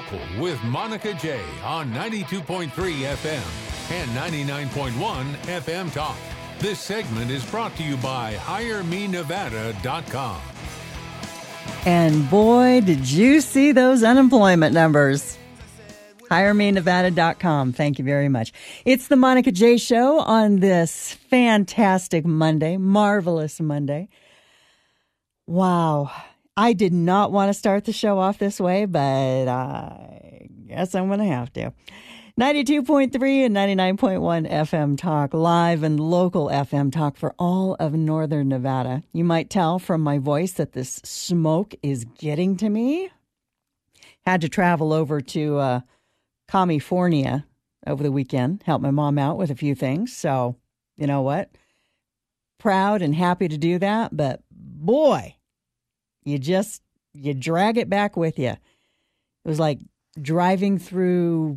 Local with Monica J on 92.3 FM and 99.1 FM Talk. This segment is brought to you by HireMeNevada.com. And boy, did you see those unemployment numbers. HireMeNevada.com. Thank you very much. It's the Monica J Show on this fantastic Monday, marvelous Monday. Wow. I did not want to start the show off this way, but I guess I'm going to have to. 92.3 and 99.1 FM Talk, live and local FM Talk for all of Northern Nevada. You might tell from my voice that this smoke is getting to me. Had to travel over to California over the weekend, help my mom out with a few things. So, you know what? Proud and happy to do that, but boy, you drag it back with you. It was like driving through,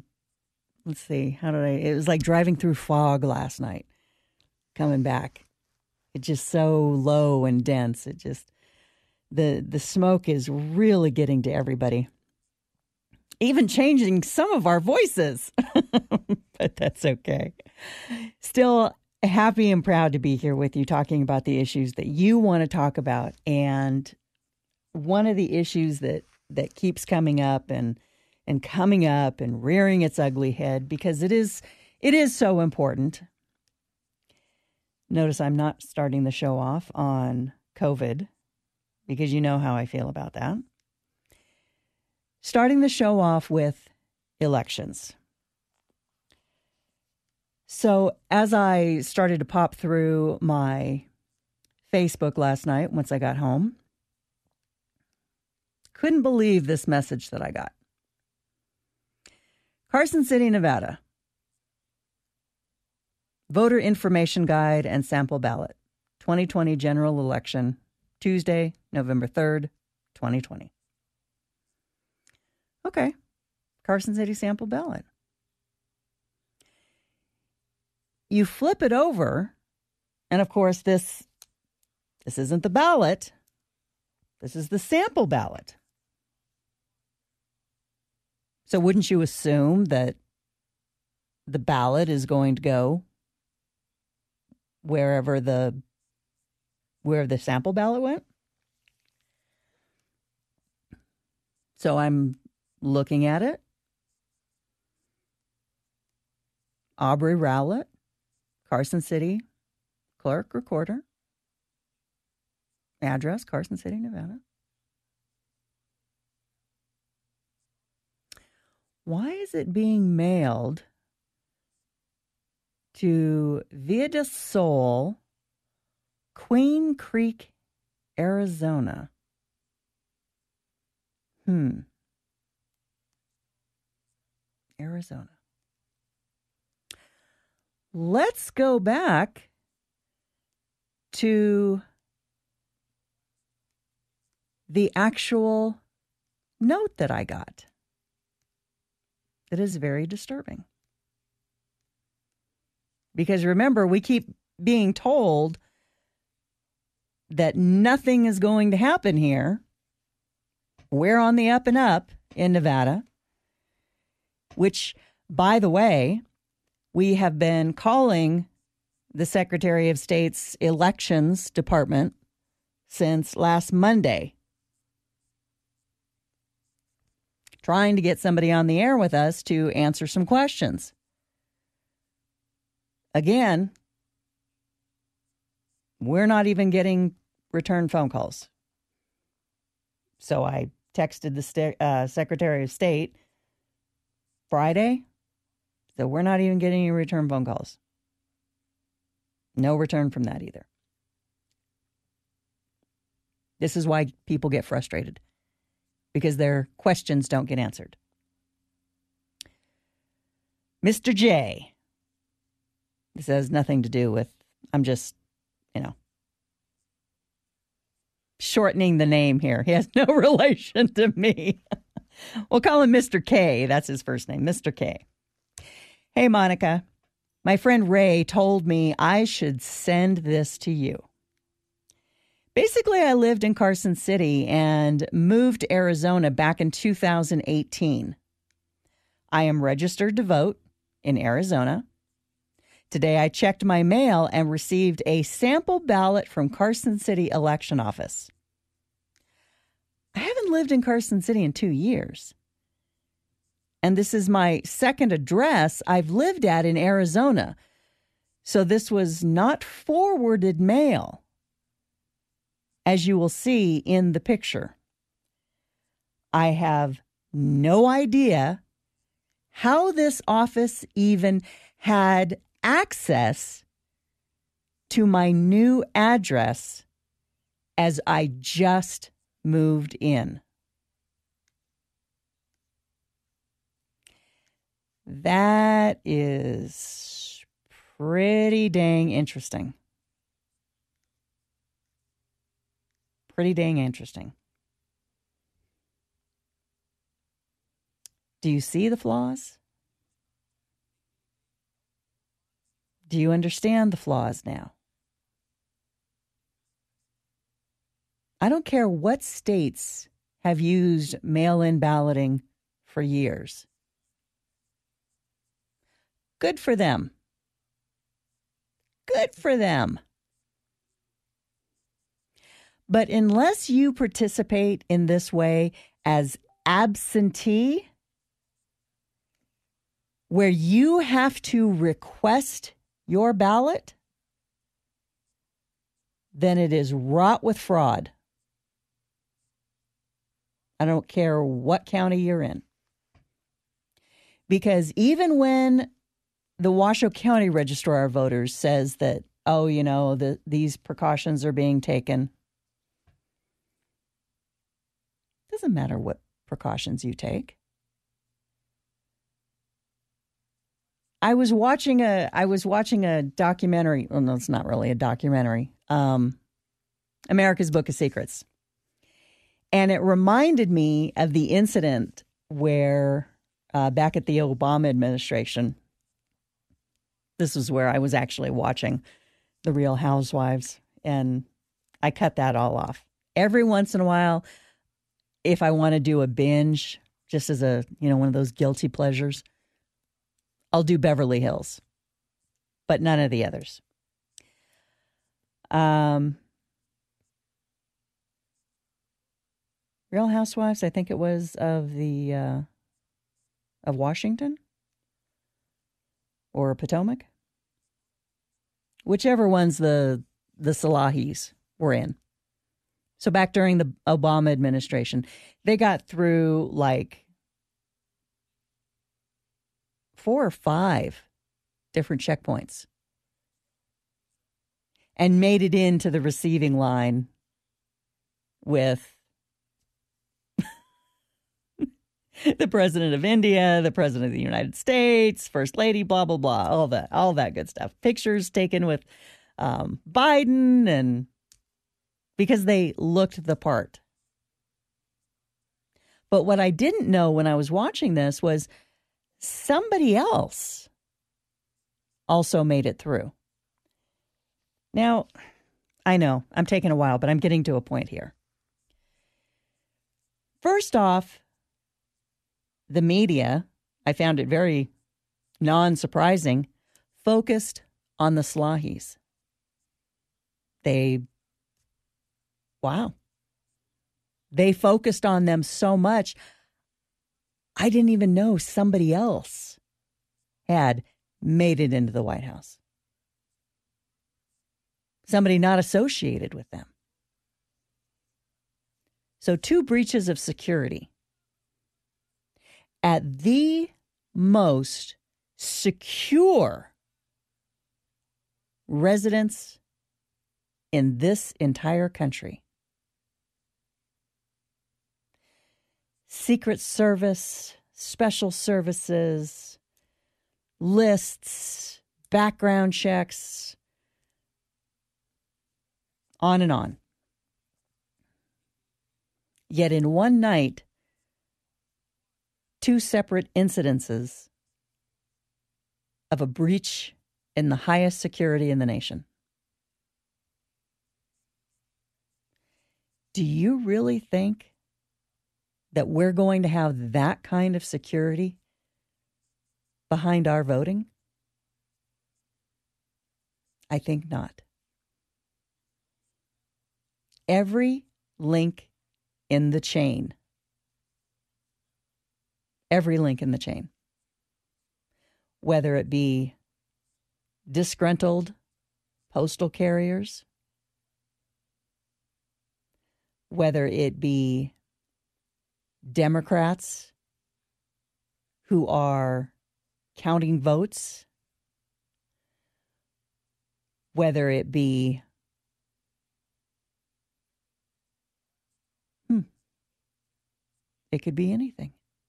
it was like driving through fog last night, coming back. It's just so low and dense. It just, the smoke is really getting to everybody. Even changing some of our voices, but that's okay. Still happy and proud to be here with you talking about the issues that you want to talk about. And one of the issues that keeps coming up and coming up and rearing its ugly head, because it is so important. Notice I'm not starting the show off on COVID, because you know how I feel about that. Starting the show off with elections. So as I started to pop through my Facebook last night, once I got home, couldn't believe this message that I got. Carson City, Nevada. Voter Information Guide and Sample Ballot. 2020 General Election, Tuesday, November 3rd, 2020. Okay. Carson City Sample Ballot. You flip it over, and of course this isn't the ballot. This is the sample ballot. So wouldn't you assume that the ballot is going to go where the sample ballot went? So I'm looking at it. Aubrey Rowlett, Carson City Clerk Recorder. Address, Carson City, Nevada. Why is it being mailed to Via del Sol, Queen Creek, Arizona? Arizona. Let's go back to the actual note that I got. It is very disturbing. Because remember, we keep being told that nothing is going to happen here. We're on the up and up in Nevada, which, by the way, we have been calling the Secretary of State's Elections Department since last Monday, trying to get somebody on the air with us to answer some questions. Again, we're not even getting return phone calls. So I texted the Secretary of State Friday. So we're not even getting any return phone calls. No return from that either. This is why people get frustrated, because their questions don't get answered. Mr. J. This has nothing to do with, I'm just, shortening the name here. He has no relation to me. We'll call him Mr. K. That's his first name, Mr. K. Hey, Monica, my friend Ray told me I should send this to you. Basically, I lived in Carson City and moved to Arizona back in 2018. I am registered to vote in Arizona. Today I checked my mail and received a sample ballot from Carson City Election Office. I haven't lived in Carson City in 2 years. And this is my second address I've lived at in Arizona. So this was not forwarded mail, as you will see in the picture. I have no idea how this office even had access to my new address as I just moved in. That is pretty dang interesting. Pretty dang interesting. Do you see the flaws? Do you understand the flaws now? I don't care what states have used mail-in balloting for years. Good for them. Good for them. But unless you participate in this way as absentee, where you have to request your ballot, then it is wrought with fraud. I don't care what county you're in. Because even when the Washoe County Registrar of Voters says that, oh, you know, these precautions are being taken, doesn't matter what precautions you take. I was watching a documentary. Well, no, it's not really a documentary. America's Book of Secrets. And it reminded me of the incident where back at the Obama administration, this was where I was actually watching The Real Housewives, and I cut that all off. Every once in a while, if I want to do a binge, just as a, one of those guilty pleasures, I'll do Beverly Hills, but none of the others. Real Housewives, I think it was of Washington or Potomac, whichever ones the Salahis were in. So back during the Obama administration, they got through like 4 or 5 different checkpoints and made it into the receiving line with the president of India, the president of the United States, first lady, blah, blah, blah, all that good stuff. Pictures taken with Biden, and because they looked the part. But what I didn't know when I was watching this was somebody else also made it through. Now, I know I'm taking a while, but I'm getting to a point here. First off, the media, I found it very non-surprising, focused on the Salahis. They focused on them so much, I didn't even know somebody else had made it into the White House. Somebody not associated with them. So 2 breaches of security at the most secure residence in this entire country. Secret Service, special services, lists, background checks, on and on. Yet in one night, 2 separate incidences of a breach in the highest security in the nation. Do you really think that we're going to have that kind of security behind our voting? I think not. Every link in the chain, whether it be disgruntled postal carriers, whether it be Democrats who are counting votes, whether it be it could be anything.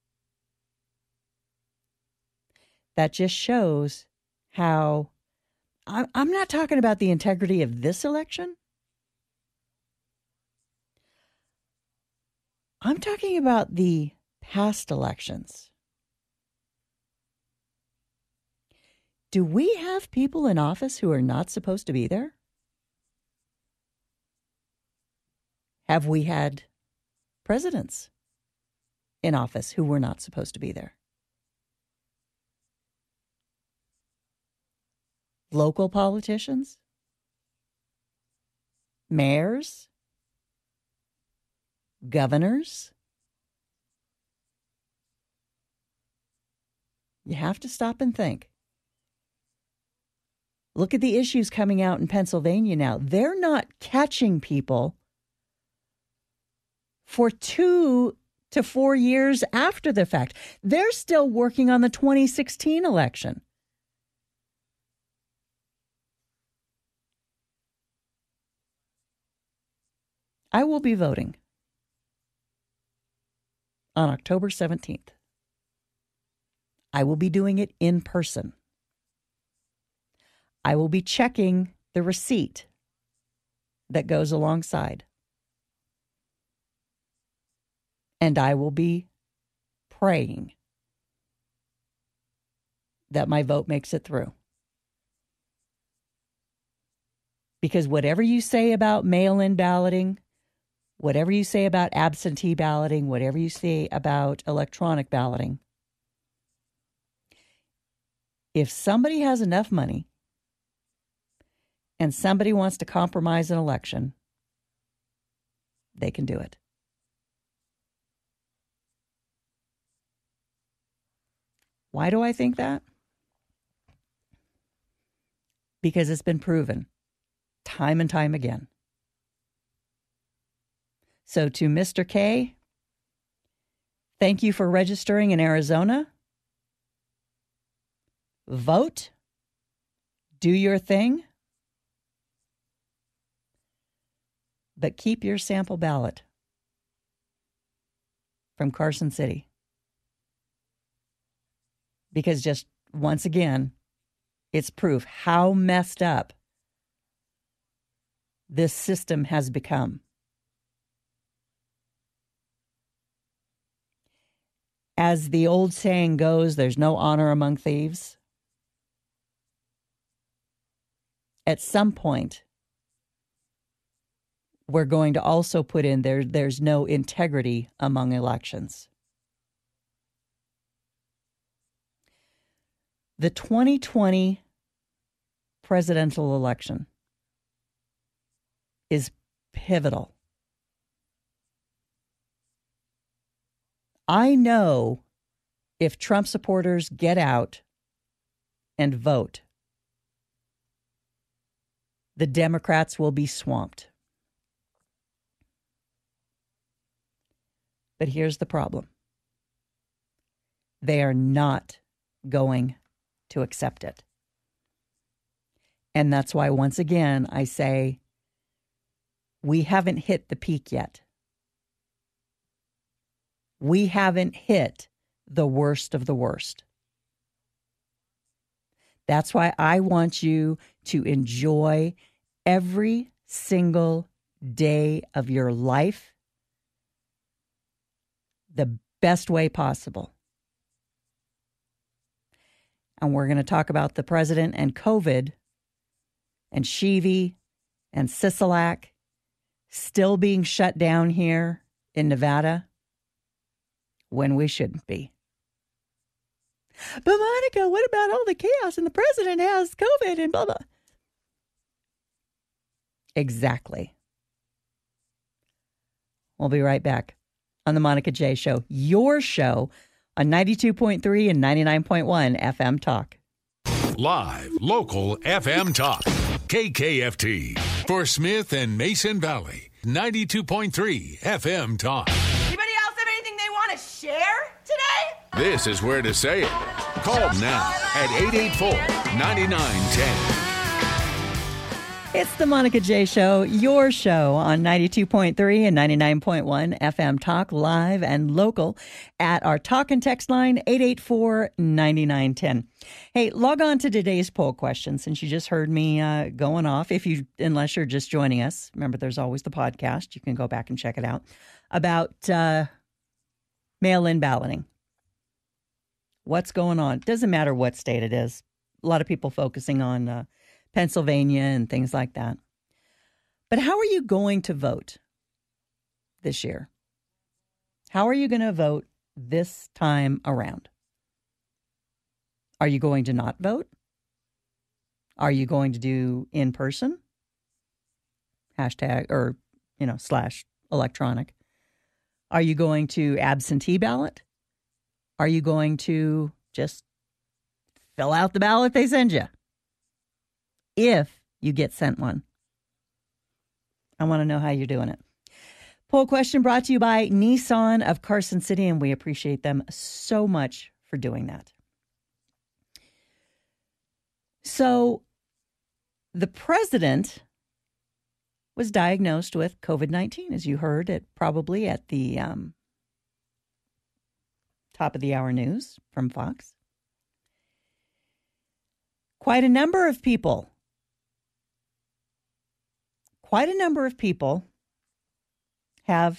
That just shows how I'm not talking about the integrity of this election. I'm talking about the past elections. Do we have people in office who are not supposed to be there? Have we had presidents in office who were not supposed to be there? Local politicians? Mayors? Governors? You have to stop and think. Look at the issues coming out in Pennsylvania now. They're not catching people for 2 to 4 years after the fact. They're still working on the 2016 election. I will be voting on October 17th. I will be doing it in person. I will be checking the receipt that goes alongside. And I will be praying that my vote makes it through. Because whatever you say about mail-in balloting, whatever you say about absentee balloting, whatever you say about electronic balloting, if somebody has enough money and somebody wants to compromise an election, they can do it. Why do I think that? Because it's been proven time and time again. So to Mr. K, thank you for registering in Arizona. Vote. Do your thing. But keep your sample ballot from Carson City. Because just once again, it's proof how messed up this system has become. As the old saying goes, there's no honor among thieves. At some point, we're going to also put in there's no integrity among elections. The 2020 presidential election is pivotal. I know if Trump supporters get out and vote, the Democrats will be swamped. But here's the problem. They are not going to accept it. And that's why, once again, I say we haven't hit the peak yet. We haven't hit the worst of the worst. That's why I want you to enjoy every single day of your life the best way possible. And we're going to talk about the president and COVID and Chevy and Sisolak still being shut down here in Nevada when we shouldn't be. But Monica, what about all the chaos and the president has COVID and blah, blah. Exactly. We'll be right back on the Monica J Show, your show on 92.3 and 99.1 FM Talk. Live, local FM Talk. KKFT. For Smith and Mason Valley. 92.3 FM Talk. Anybody else have anything they want to share today? This is where to say it. Call now at 884-9910. It's the Monica J Show, your show on 92.3 and 99.1 FM Talk, live and local at our talk and text line, 884-9910. Hey, log on to today's poll question since you just heard me going off. Unless you're just joining us, remember there's always the podcast. You can go back and check it out about mail-in balloting. What's going on? Doesn't matter what state it is. A lot of people focusing on Pennsylvania and things like that. But how are you going to vote this year? How are you going to vote this time around? Are you going to not vote? Are you going to do in person? Hashtag or, / electronic. Are you going to absentee ballot? Are you going to just fill out the ballot they send you? If you get sent one. I want to know how you're doing it. Poll question brought to you by Nissan of Carson City, and we appreciate them so much for doing that. So, the president was diagnosed with COVID-19, as you heard it probably at the top of the hour news from Fox. Quite a number of people have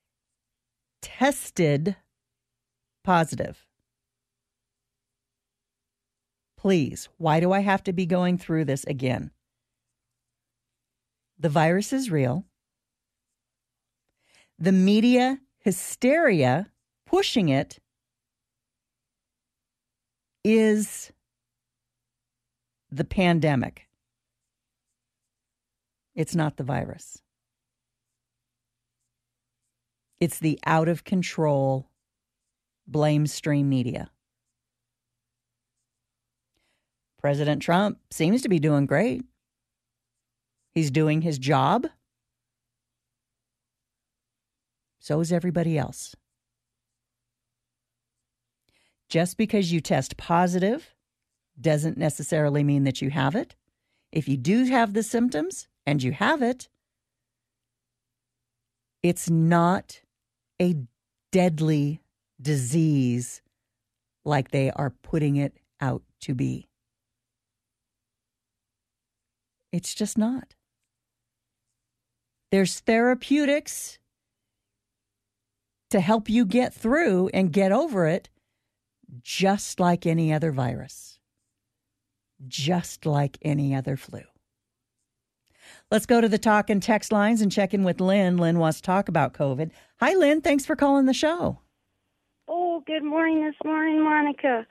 tested positive. Please, why do I have to be going through this again? The virus is real. The media hysteria pushing it is the pandemic. It's not the virus. It's the out of control blame stream media. President Trump seems to be doing great. He's doing his job. So is everybody else. Just because you test positive doesn't necessarily mean that you have it. If you do have the symptoms and you have it, it's not a deadly disease like they are putting it out to be. It's just not. There's therapeutics to help you get through and get over it, just like any other virus, just like any other flu. Let's go to the talk and text lines and check in with Lynn. Lynn wants to talk about COVID. Hi, Lynn. Thanks for calling the show. Oh, good morning this morning, Monica.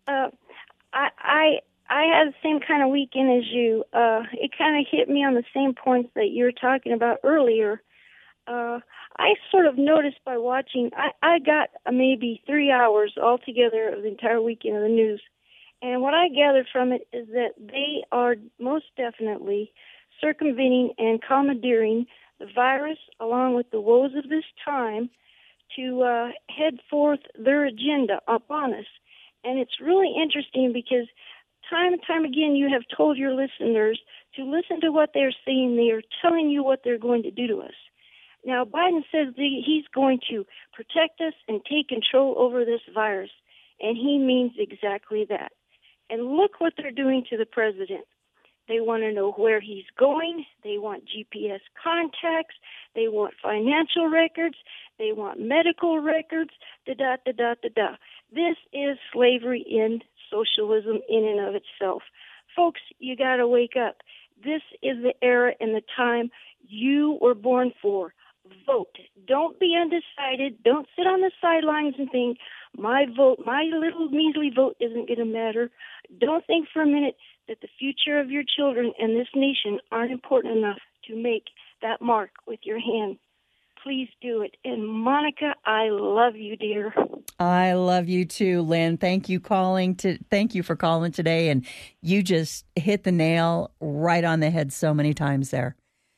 I had the same kind of weekend as you. It kind of hit me on the same points that you were talking about earlier. I sort of noticed by watching, I got maybe 3 hours altogether of the entire weekend of the news. And what I gathered from it is that they are most definitely circumventing and commandeering the virus along with the woes of this time to head forth their agenda upon us. And it's really interesting because time and time again you have told your listeners to listen to what they're saying. They are telling you what they're going to do to us. Now, Biden says he's going to protect us and take control over this virus, and he means exactly that. And look what they're doing to the president. They want to know where he's going. They want GPS contacts. They want financial records. They want medical records. Da-da-da-da-da-da. This is slavery in socialism in and of itself. Folks, you got to wake up. This is the era and the time you were born for. vote. Don't be undecided. Don't sit on the sidelines and think, my vote, my little measly vote isn't going to matter. Don't think for a minute that the future of your children and this nation aren't important enough to make that mark with your hand. Please do it. And Monica, I love you, dear. I love you too, Lynn. Thank you for calling today. And you just hit the nail right on the head so many times there.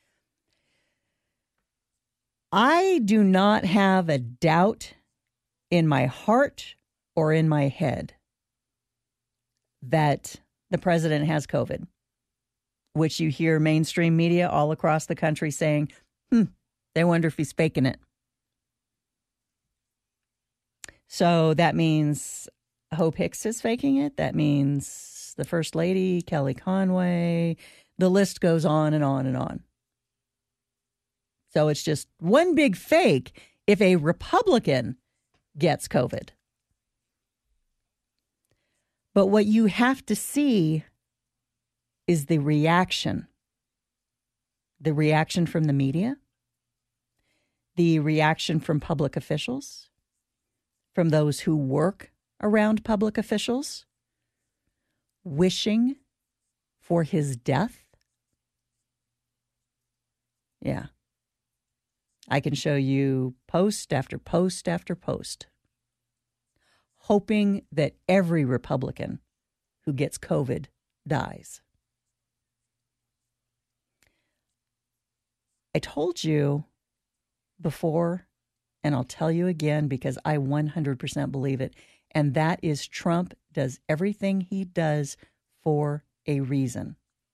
I do not have a doubt in my heart or in my head that the president has COVID, which you hear mainstream media all across the country saying, they wonder if he's faking it. So that means Hope Hicks is faking it. That means the First Lady, Kelly Conway. The list goes on and on and on. So it's just one big fake if a Republican gets COVID. But what you have to see is the reaction. The reaction from the media, the reaction from public officials, from those who work around public officials, wishing for his death. Yeah. I can show you post after post after post, hoping that every Republican who gets COVID dies. I told you before, and I'll tell you again because I 100% believe it, and that is Trump does everything he does for a reason.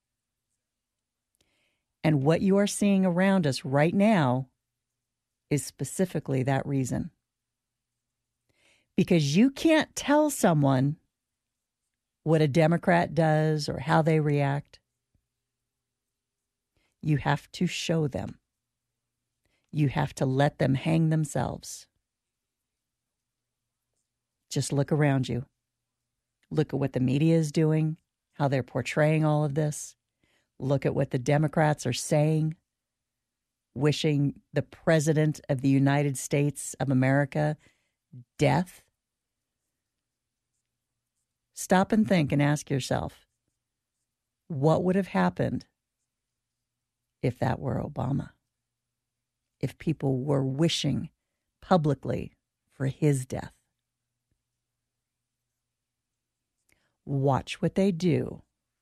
And what you are seeing around us right now is specifically that reason. Because you can't tell someone what a Democrat does or how they react. You have to show them. You have to let them hang themselves. Just look around you. Look at what the media is doing, how they're portraying all of this. Look at what the Democrats are saying, wishing the President of the United States of America death. Stop and think and ask yourself, what would have happened if that were Obama? If people were wishing publicly for his death? Watch what they do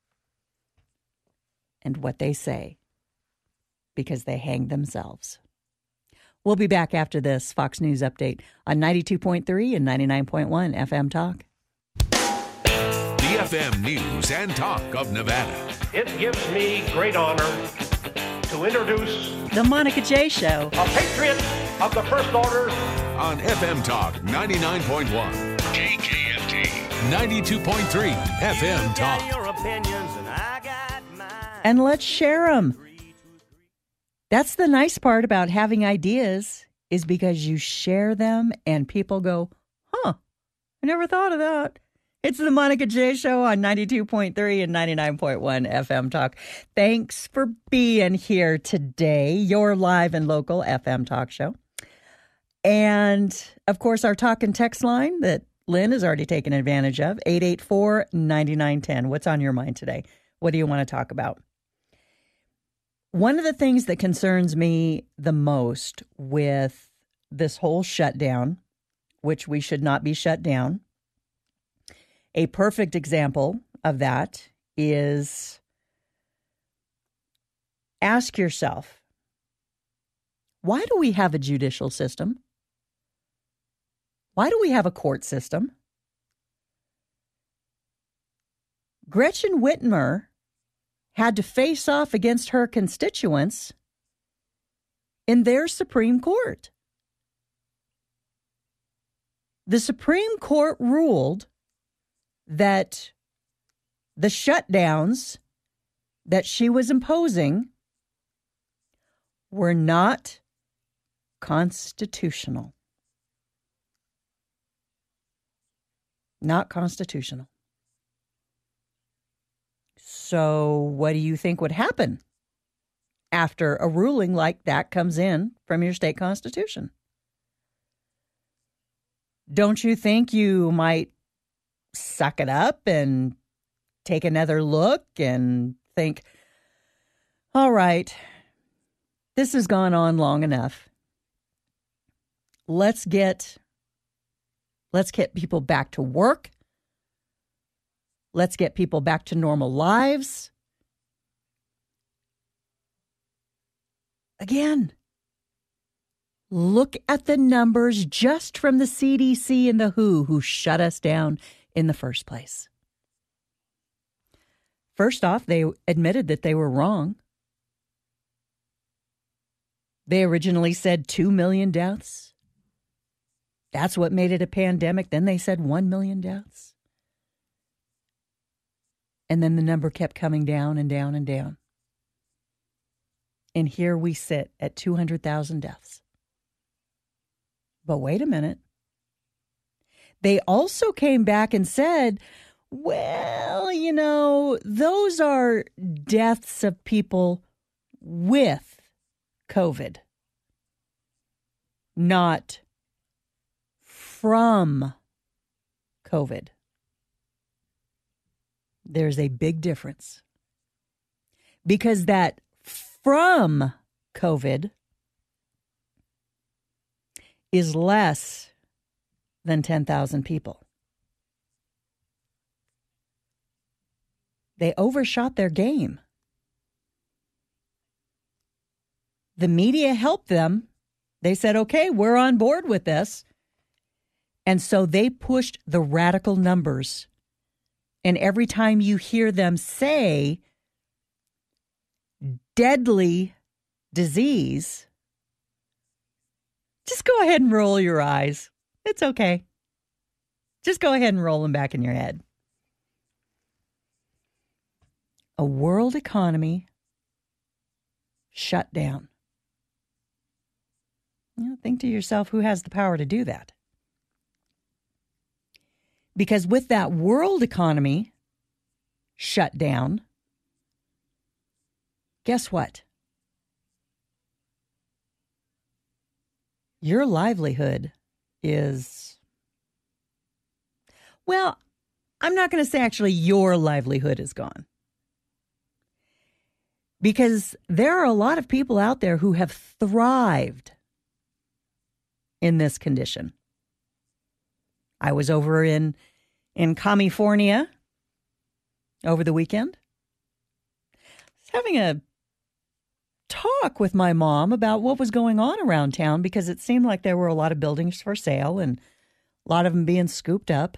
and what they say, because they hang themselves. We'll be back after this Fox News Update on 92.3 and 99.1 FM Talk. The FM News and Talk of Nevada. It gives me great honor to introduce The Monica J. Show. a patriot of the First Order. On FM Talk 99.1. KKFT 92.3 FM Talk. And let's share them. That's the nice part about having ideas, is because you share them and people go, I never thought of that. It's the Monica J. Show on 92.3 and 99.1 FM Talk. Thanks for being here today, your live and local FM Talk show. And, of course, our talk and text line that Lynn has already taken advantage of, 884-9910. What's on your mind today? What do you want to talk about? One of the things that concerns me the most with this whole shutdown, which we should not be shut down, a perfect example of that is, ask yourself, why do we have a judicial system? Why do we have a court system? Gretchen Whitmer had to face off against her constituents in their Supreme Court. The Supreme Court ruled that the shutdowns that she was imposing were not constitutional. Not constitutional. So what do you think would happen after a ruling like that comes in from your state constitution. Don't you think you might suck it up and take another look and think, all right, this has gone on long enough. Let's get people back to work. Let's get people back to normal lives. Again, look at the numbers just from the CDC and the WHO shut us down in the first place. First off, they admitted that they were wrong. They originally said 2 million deaths. That's what made it a pandemic. Then they said 1 million deaths. And then the number kept coming down and down and down. And here we sit at 200,000 deaths. But wait a minute. They also came back and said, well, you know, those are deaths of people with COVID, not from COVID. There's a big difference. Because that from COVID is less than 10,000 people. They overshot their game. The media helped them. They said, okay, we're on board with this. And so they pushed the radical numbers. And every time you hear them say deadly disease, just go ahead and roll your eyes. It's okay. Just go ahead and roll them back in your head. A world economy shut down. You know, think to yourself, who has the power to do that? Because with that world economy shut down, guess what? Your livelihood is, well, I'm not going to say actually your livelihood is gone. Because there are a lot of people out there who have thrived in this condition. I was over in California over the weekend. I was having a talk with my mom about what was going on around town because it seemed like there were a lot of buildings for sale and a lot of them being scooped up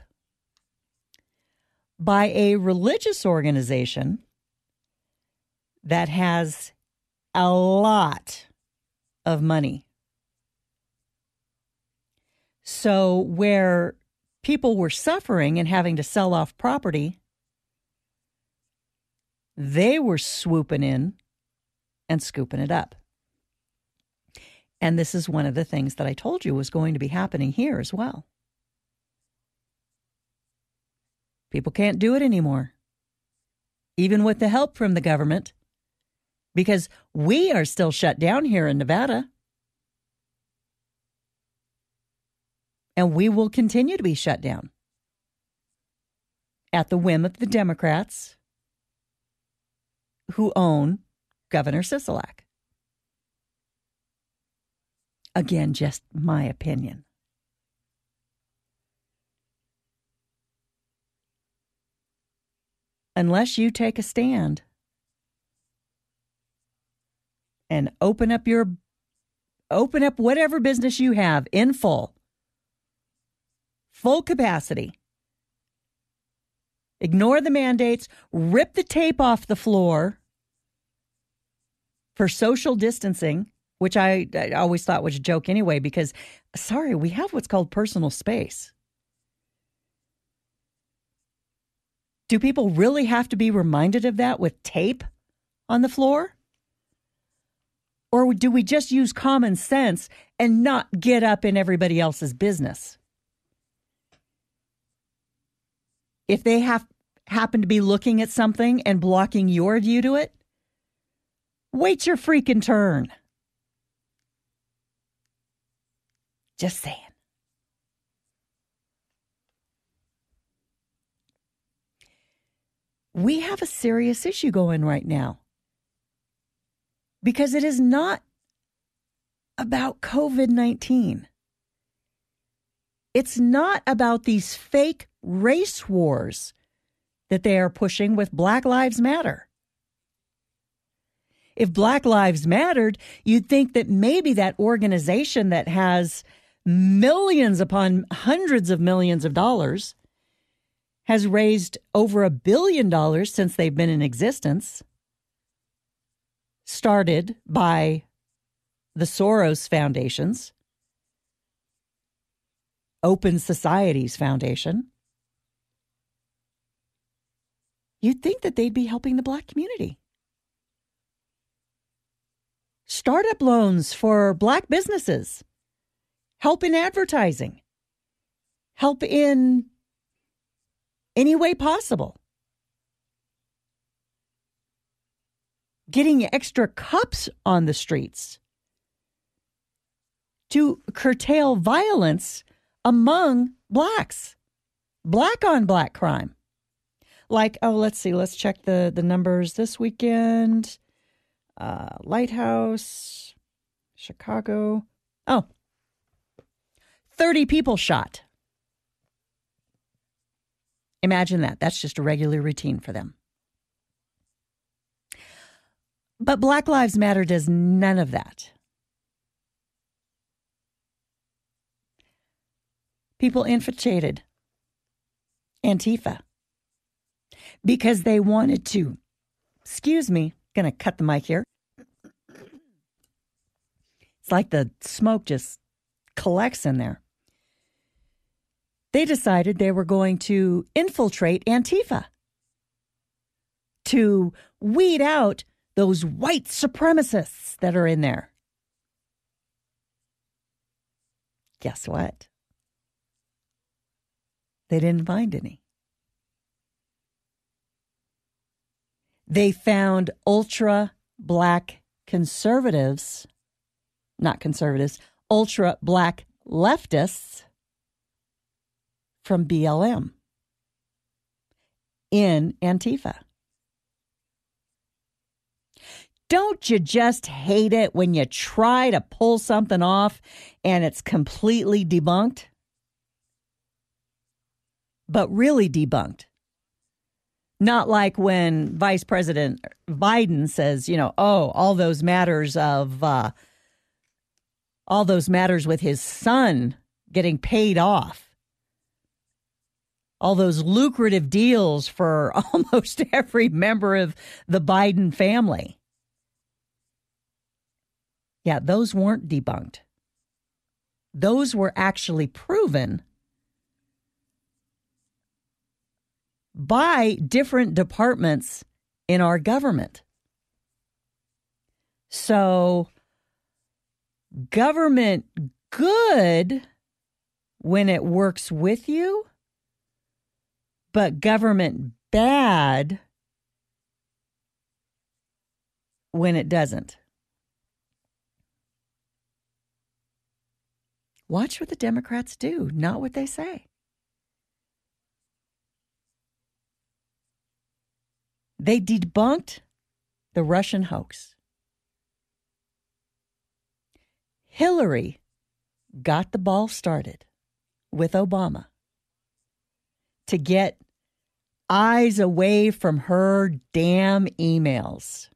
by a religious organization that has a lot of money. So where people were suffering and having to sell off property, they were swooping in and scooping it up. And this is one of the things that I told you was going to be happening here as well. People can't do it anymore, even with the help from the government, because we are still shut down here in Nevada. And we will continue to be shut down at the whim of the Democrats who own Governor Sisolak. Again, just my opinion. Unless you take a stand and open up whatever business you have in full capacity. Ignore the mandates, rip the tape off the floor for social distancing, which I always thought was a joke anyway, because, sorry, we have what's called personal space. Do people really have to be reminded of that with tape on the floor? Or do we just use common sense and not get up in everybody else's business? If they happen to be looking at something and blocking your view to it, Wait your freaking turn. Just saying. We have a serious issue going right now because it is not about COVID-19. It's not about these fake race wars that they are pushing with Black Lives Matter. If Black Lives mattered, you'd think that maybe that organization that has millions upon hundreds of millions of dollars has raised over $1 billion since they've been in existence, started by the Soros Foundations, Open Societies Foundation. You'd think that they'd be helping the Black community. Startup loans for Black businesses, help in advertising, help in any way possible. Getting extra cops on the streets to curtail violence among Blacks, Black on Black crime. Like, let's see, let's check the numbers this weekend. Lighthouse, Chicago. 30 people shot. Imagine that. That's just a regular routine for them. But Black Lives Matter does none of that. People infiltrated Antifa because they wanted to, going to cut the mic here. It's like the smoke just collects in there. They decided they were going to infiltrate Antifa to weed out those white supremacists that are in there. Guess what? They didn't find any. They found ultra Black conservatives, not conservatives, ultra Black leftists from BLM in Antifa. Don't you just hate it when you try to pull something off and it's completely debunked? But really debunked. Not like when Vice President Biden says, all those matters with his son getting paid off. All those lucrative deals for almost every member of the Biden family. Yeah, those weren't debunked. Those were actually proven by different departments in our government. So, government good when it works with you, but government bad when it doesn't. Watch what the Democrats do, not what they say. They debunked the Russian hoax. Hillary got the ball started with Obama to get eyes away from her damn emails.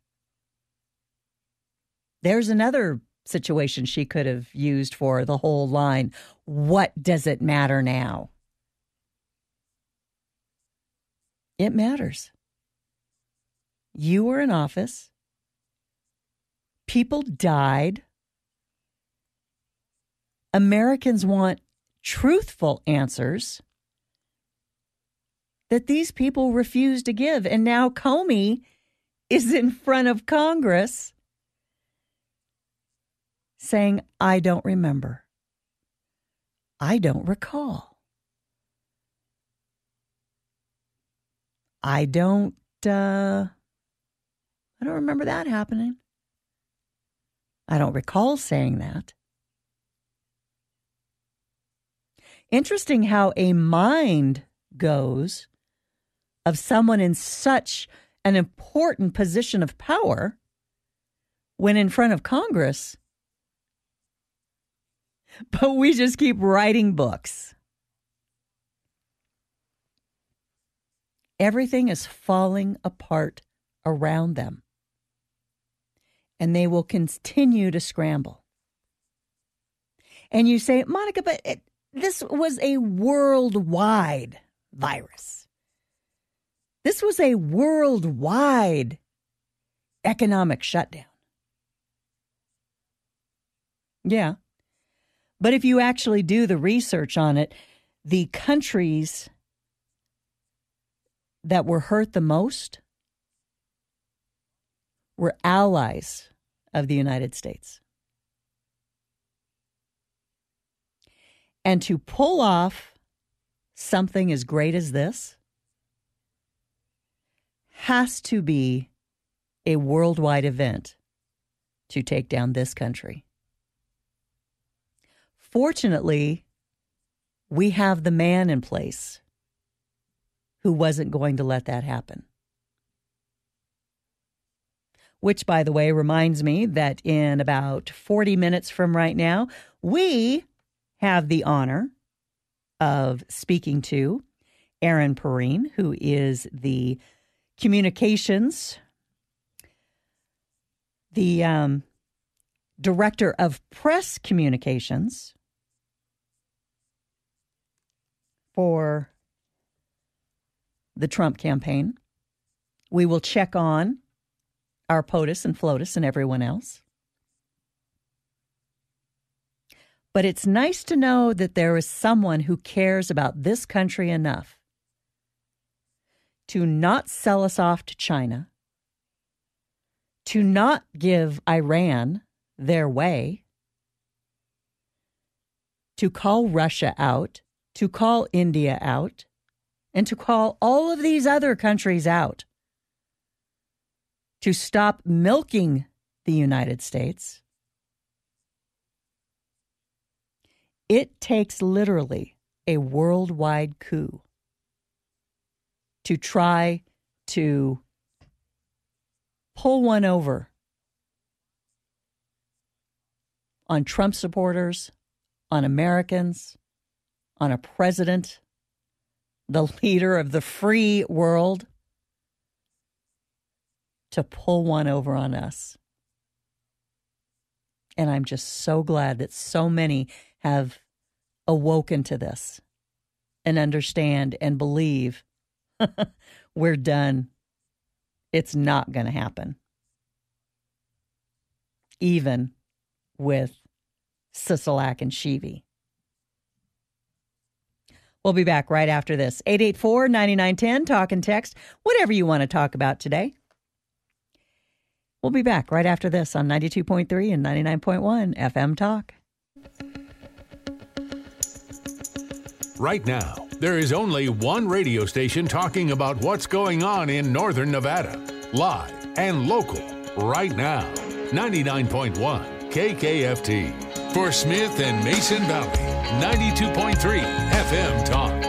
There's another situation she could have used for the whole line. What does it matter now? It matters. You were in office. People died. Americans want truthful answers that these people refuse to give. And now Comey is in front of Congress saying, I don't remember. I don't recall. I don't remember that happening. I don't recall saying that. Interesting how a mind goes of someone in such an important position of power when in front of Congress, but we just keep writing books. Everything is falling apart around them, and they will continue to scramble. And you say, Monica, but this was a worldwide virus. This was a worldwide economic shutdown. Yeah. But if you actually do the research on it, the countries that were hurt the most were allies of the United States. And to pull off something as great as this has to be a worldwide event to take down this country. Fortunately, we have the man in place who wasn't going to let that happen. Which, by the way, reminds me that in about 40 minutes from right now, we have the honor of speaking to Aaron Perrine, who is the communications, the director of press communications for the Trump campaign. We will check on our POTUS and FLOTUS and everyone else. But it's nice to know that there is someone who cares about this country enough to not sell us off to China, to not give Iran their way, to call Russia out, to call India out, and to call all of these other countries out, to stop milking the United States. It takes literally a worldwide coup to try to pull one over on Trump supporters, on Americans, on a president, the leader of the free world, to pull one over on us. And I'm just so glad that so many have awoken to this and understand and believe we're done. It's not going to happen. Even with Sisolak and Shivi. We'll be back right after this. 884-9910, talk and text, whatever you want to talk about today. We'll be back right after this on 92.3 and 99.1 FM Talk. Right now, there is only one radio station talking about what's going on in Northern Nevada. Live and local, right now. 99.1 KKFT. For Smith and Mason Valley, 92.3 FM Talk.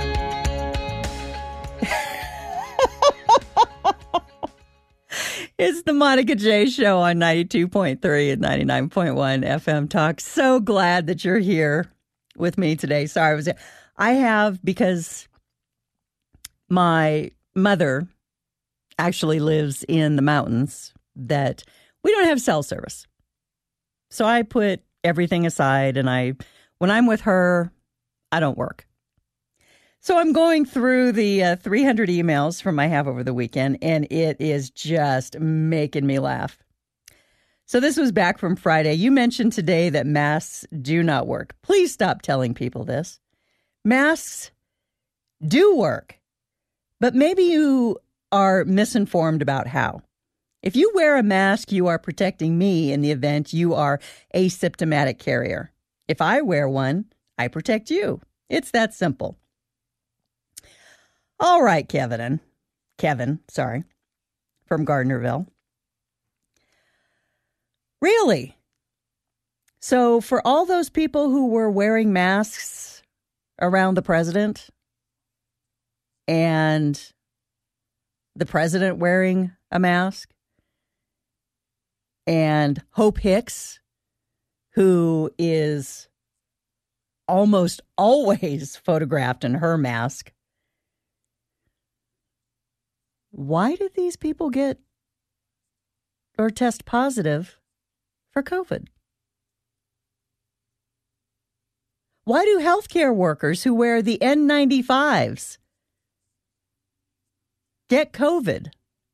It's the Monica J Show on 92.3 and 99.1 FM Talk. So glad that you're here with me today. Sorry, I have, because my mother actually lives in the mountains, that we don't have cell service. So I put everything aside, and when I'm with her, I don't work. So I'm going through the 300 emails from I have over the weekend, and it is just making me laugh. So this was back from Friday. You mentioned today that masks do not work. Please stop telling people this. Masks do work, but maybe you are misinformed about how. If you wear a mask, you are protecting me in the event you are a asymptomatic carrier. If I wear one, I protect you. It's that simple. All right, Kevin, from Gardnerville. Really? So for all those people who were wearing masks around the president and the president wearing a mask, and Hope Hicks, who is almost always photographed in her mask, why did these people get or test positive for COVID? Why do healthcare workers who wear the N95s get COVID?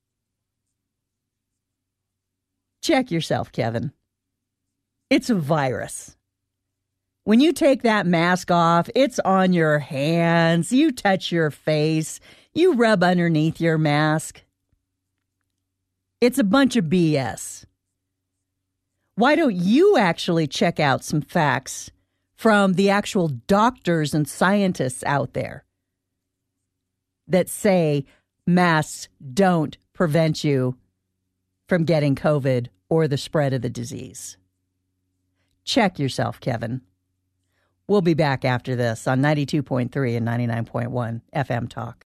Check yourself, Kevin. It's a virus. When you take that mask off, it's on your hands. You touch your face. You rub underneath your mask. It's a bunch of BS. Why don't you actually check out some facts from the actual doctors and scientists out there that say masks don't prevent you from getting COVID or the spread of the disease? Check yourself, Kevin. We'll be back after this on 92.3 and 99.1 FM Talk.